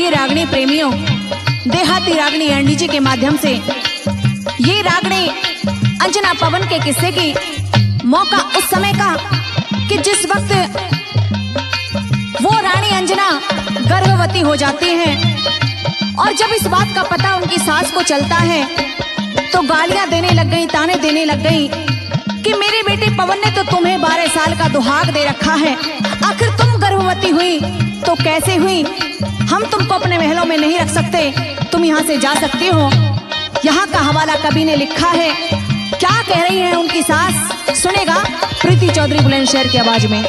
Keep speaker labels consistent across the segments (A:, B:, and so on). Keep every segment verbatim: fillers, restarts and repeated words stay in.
A: रागनी प्रेमियों, देहाती रागनी एंडी जी के माध्यम से ये रागनी अंजना पवन के किस्से की मौका उस समय का कि जिस वक्त वो रानी अंजना गर्भवती हो जाती हैं और जब इस बात का पता उनकी सास को चलता है तो गालियां देने लग गई, ताने देने लग गई कि मेरे बेटे पवन ने तो तुम्हें बारह साल का दुहाग दे रखा है, आखिर तुम गर्भवती हुई तो कैसे हुई? हम तुमको अपने महलों में नहीं रख सकते, तुम यहाँ से जा सकती हो। यहाँ का हवाला कवि ने लिखा है। क्या कह रही है उनकी सास, सुनेगा प्रीति चौधरी बुलंदशहर की आवाज में।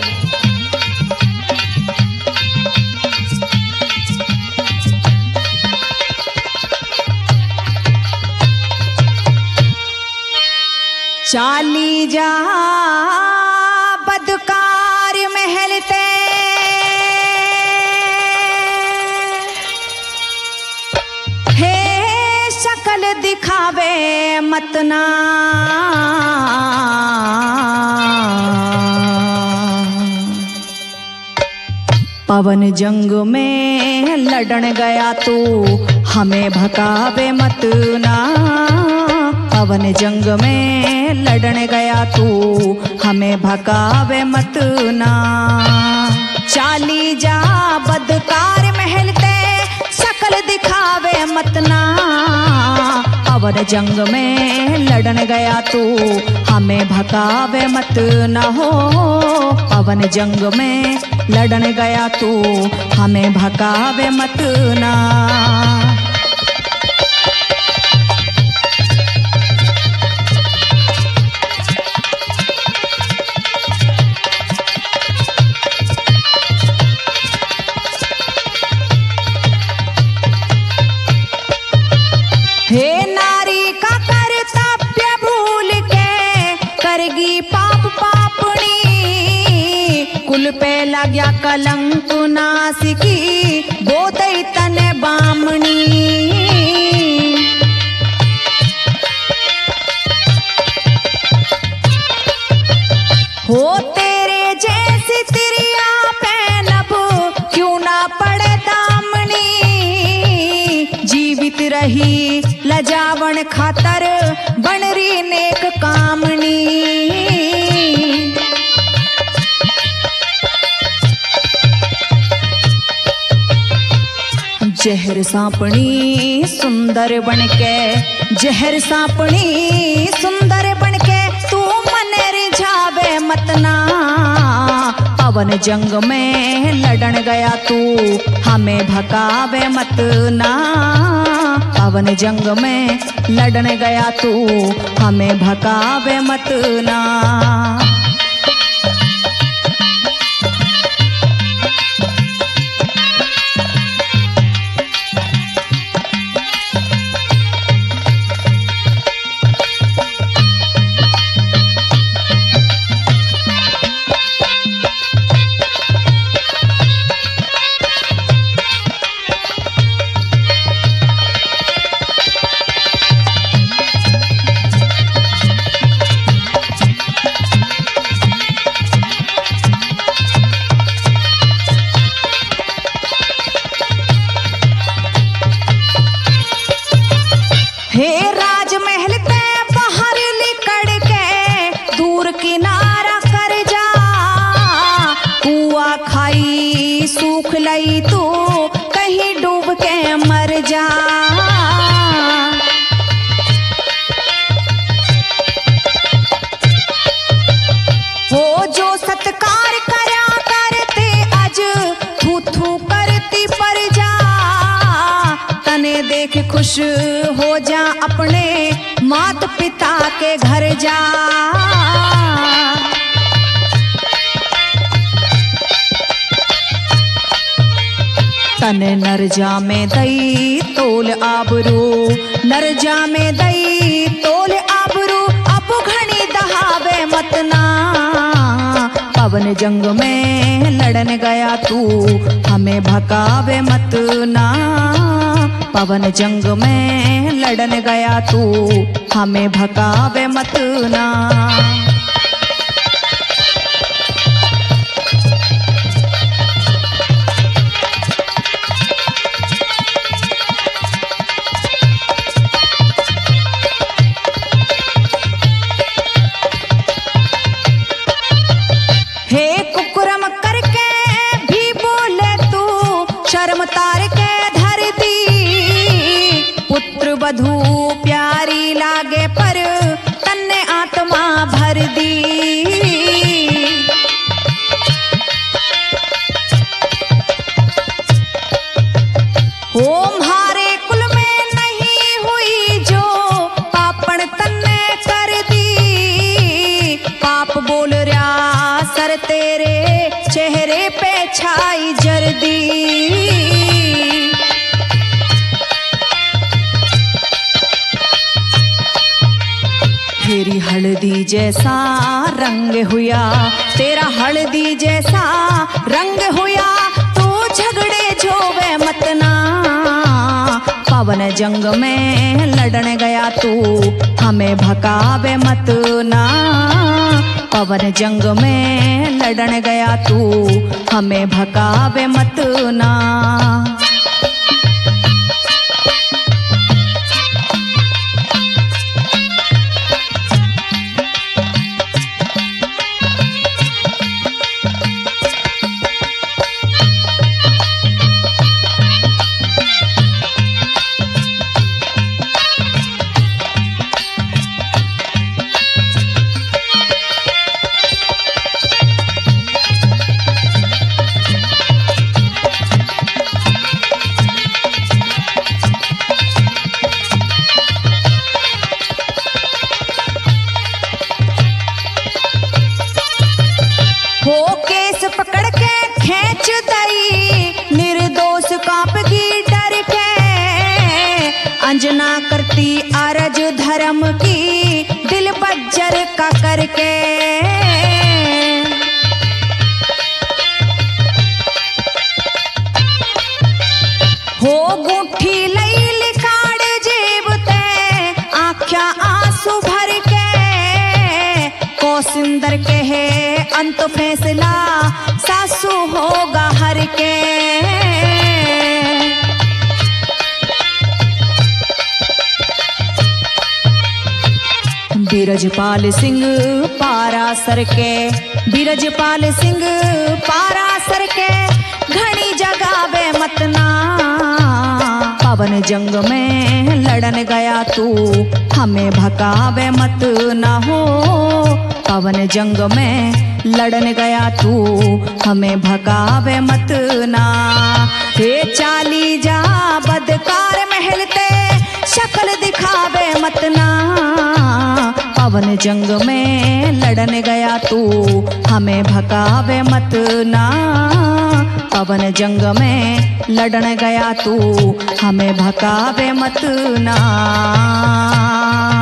A: चाली जा बदकार महलते हे शकल दिखावे मतना, पवन जंग में लड़न गया तो हमें भकावे मत ना, पवन जंग में लड़न गया तू हमें भकावे मत ना। चाली जा बदकार महलते शकल दिखावे मत ना, पवन जंग में लड़न गया तू हमें भकावे मत ना हो, पवन जंग में लड़न गया तू हमें भकावे मत ना। हे नारी का कर्तव्य भूल के करगी पाप पापणी, कुल पे लग्या कलंक नासिकी बोधई तन बामणी। हो तेरे जैसी तिरिया पहनब क्यों ना पड़े दामनी, जीवित रही लजावन खातर बनरी नेक कामनी। जहर सांपणी सुंदर बनके, जहर सांपणी सुंदर बनके तू मन रिझावे मत ना, पवन जंग में लड़न गया तू हमें भकावे मत ना, पवन जंग में लड़न गया तू हमें भकावे मत ना। हे राजमहल ते बाहर निकल के दूर किनारा कर जा, कुआ खाई सूख लई तू कहीं डूब के मर जा। हो जो सत्कार करा करते आज थू थू करती पर जा, तने देख खुश हो जा अपने मात पिता के घर जा। तने नरजा में दई तोल आबरू, नरजा में दई तोल आबरू, अब घनी दहावे मत ना, पवन जंग में लड़न गया तू हमें भकावे मत ना, पवन जंग में लड़न गया तू हमें भकावे मत ना। हे कुकुरम करके भी बोले तू शर्म तार के धर दी, पुत्र वधू प्यारी लागे पर तन्ने आत्मा भर दी। हो म्हारे कुल में नहीं हुई जो पापण तन्ने कर दी, पाप बोल रहा सर तेरे चेहरे पे छाई जर्दी। तेरी हल्दी जैसा रंग हुआ, तेरा हल्दी जैसा रंग हुआ, तू झगड़े झोवे मत ना, पवन जंग में लड़ने गया तू हमें भकावे मत ना, पवन जंग में लड़ने गया तू हमें भकावे मत ना। हो केस पकड़ के खींच दई निर्दोष कांपगी डर के, अंजना करती अरज धर्म की दिल बज्जर का करके। हो गुठी लई लिकाड़ जेब ते आख्या आंसू भर के, कौसिंदर कहे अंत फैसला सासू होगा हर के। बीरजपाल सिंह पारासर के, बीरजपाल सिंह पारासर के, घनी जगावे मत ना, पवन जंग में लड़न गया तू हमें भकावे मत ना हो, पवन जंग में लड़न गया तू हमें भकावे मत ना। हे चाली जा बदकार महलते शक्ल दिखावे मत ना, पवन जंग में लड़न गया तू हमें भकावे मत ना, पवन जंग में लड़न गया तू हमें भकावे मत ना।